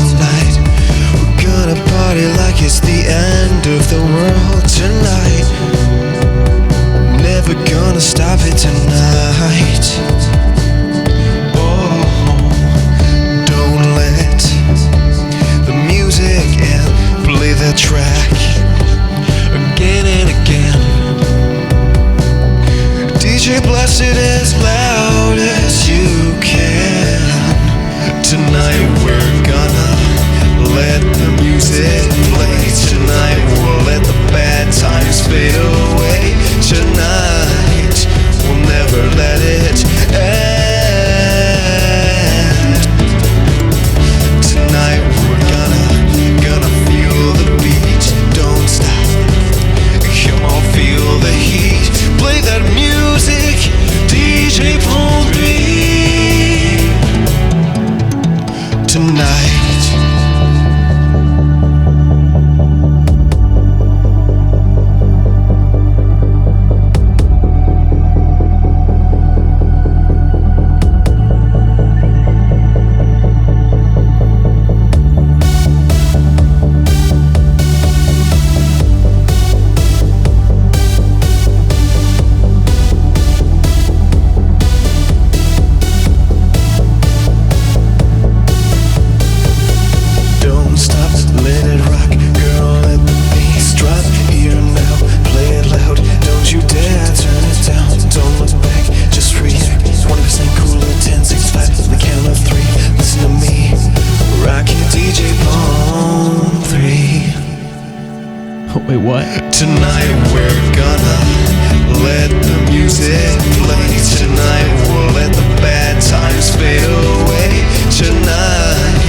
tonight. We're gonna party like it's the end of the world tonight. Never gonna stop it tonight. Oh, don't let the music and play that track again and again. DJ, blast it as loud as you can. Tonight we're gonna let the music play. Tonight we'll let the bad times fade away. Tonight we'll never let it end. Tonight we're gonna feel the beat. Don't stop, come on, feel the heat. Play that music, DJ Palm 3 tonight. Wait, what? Tonight we're gonna let the music play. Tonight we'll let the bad times fade away. Tonight